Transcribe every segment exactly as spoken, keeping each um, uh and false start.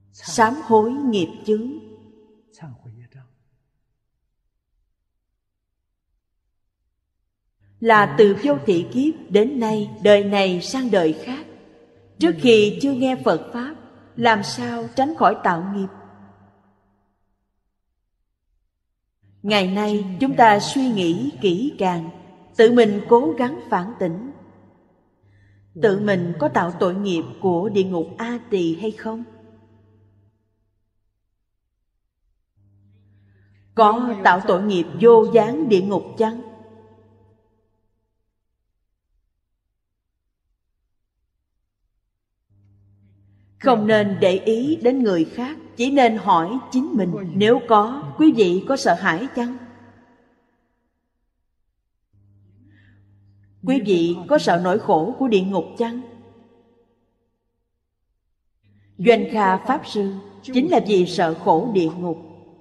sám hối nghiệp chướng. Là từ vô thị kiếp đến nay, đời này sang đời khác, trước khi chưa nghe Phật Pháp, làm sao tránh khỏi tạo nghiệp? Ngày nay chúng ta suy nghĩ kỹ càng, tự mình cố gắng phản tỉnh. Tự mình có tạo tội nghiệp của địa ngục A Tỳ hay không? Có tạo tội nghiệp vô gián địa ngục chăng? Không nên để ý đến người khác, chỉ nên hỏi chính mình. Nếu có, quý vị có sợ hãi chăng? Quý vị có sợ nỗi khổ của địa ngục chăng? Doanh Kha Pháp Sư chính là vì sợ khổ địa ngục.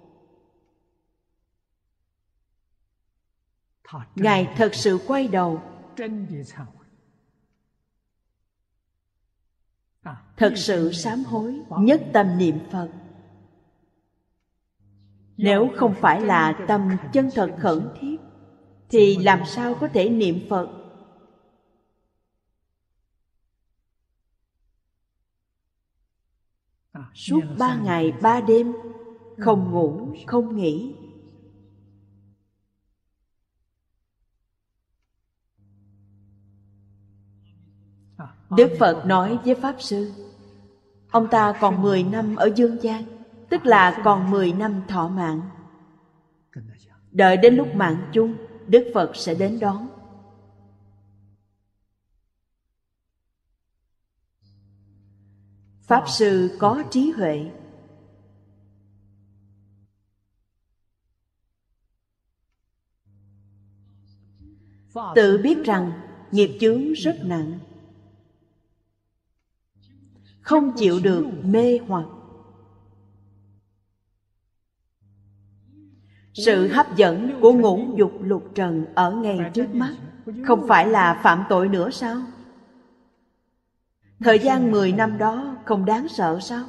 Ngài thật sự quay đầu, thật sự sám hối, nhất tâm niệm Phật. Nếu không phải là tâm chân thật khẩn thiết, thì làm sao có thể niệm Phật? Suốt ba ngày ba đêm, không ngủ, không nghỉ. Đức Phật nói với Pháp Sư, ông ta còn mười năm ở dương gian, tức là còn mười năm thọ mạng. Đợi đến lúc mạng chung, Đức Phật sẽ đến đón. Pháp Sư có trí huệ, tự biết rằng nghiệp chướng rất nặng, không chịu được mê hoặc. Sự hấp dẫn của ngũ dục lục trần ở ngay trước mắt, không phải là phạm tội nữa sao? Thời gian mười năm đó không đáng sợ sao?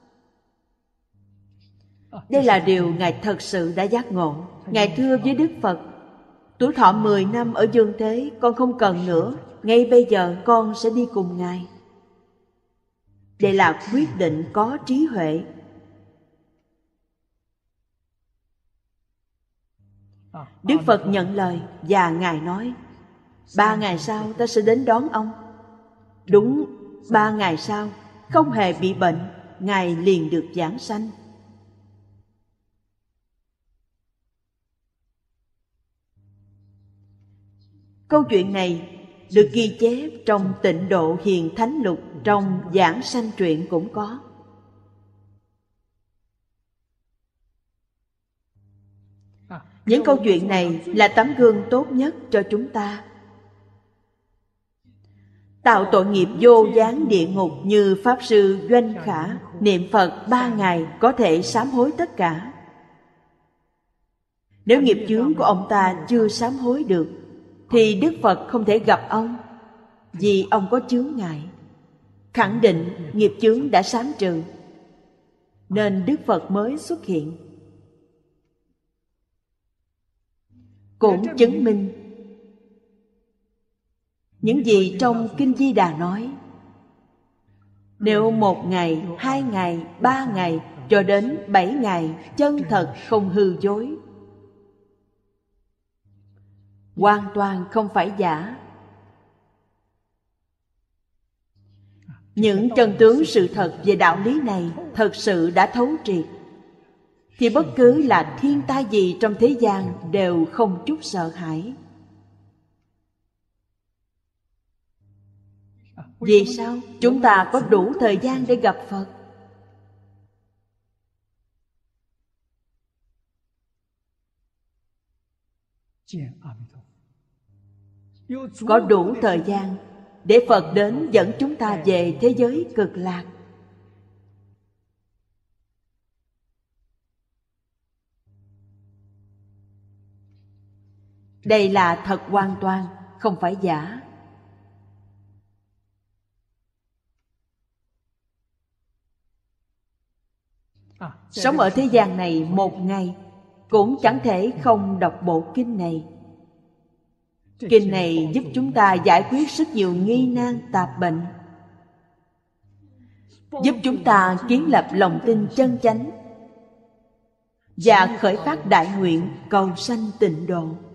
Đây là điều Ngài thật sự đã giác ngộ. Ngài thưa với Đức Phật, tuổi thọ mười năm ở dương thế con không cần nữa, ngay bây giờ con sẽ đi cùng Ngài. Đây là quyết định có trí huệ. Đức Phật nhận lời và Ngài nói, ba ngày sau ta sẽ đến đón ông. Đúng ba ngày sau, không hề bị bệnh, Ngài liền được giảng sanh. Câu chuyện này được ghi chép trong Tịnh Độ Hiền Thánh Lục, trong Giảng Sanh Truyện cũng có. Những câu chuyện này là tấm gương tốt nhất cho chúng ta. Tạo tội nghiệp vô gián địa ngục như Pháp Sư Doanh Khả, niệm Phật ba ngày có thể sám hối tất cả. Nếu nghiệp chướng của ông ta chưa sám hối được, thì Đức Phật không thể gặp ông, vì ông có chướng ngại. Khẳng định nghiệp chướng đã sám trừ, nên Đức Phật mới xuất hiện. Cũng chứng minh những gì trong Kinh Di Đà nói. Nếu một ngày, hai ngày, ba ngày, cho đến bảy ngày chân thật không hư dối, hoàn toàn không phải giả. Những chân tướng sự thật về đạo lý này thật sự đã thấu triệt, thì bất cứ là thiên tai gì trong thế gian đều không chút sợ hãi. Vì sao? Chúng ta có đủ thời gian để gặp Phật. Có đủ thời gian để Phật đến dẫn chúng ta về thế giới cực lạc. Đây là thật hoàn toàn, không phải giả. Sống ở thế gian này một ngày cũng chẳng thể không đọc bộ kinh này. Kinh này giúp chúng ta giải quyết rất nhiều nghi nan tạp bệnh, giúp chúng ta kiến lập lòng tin chân chánh và khởi phát đại nguyện cầu sanh tịnh độ.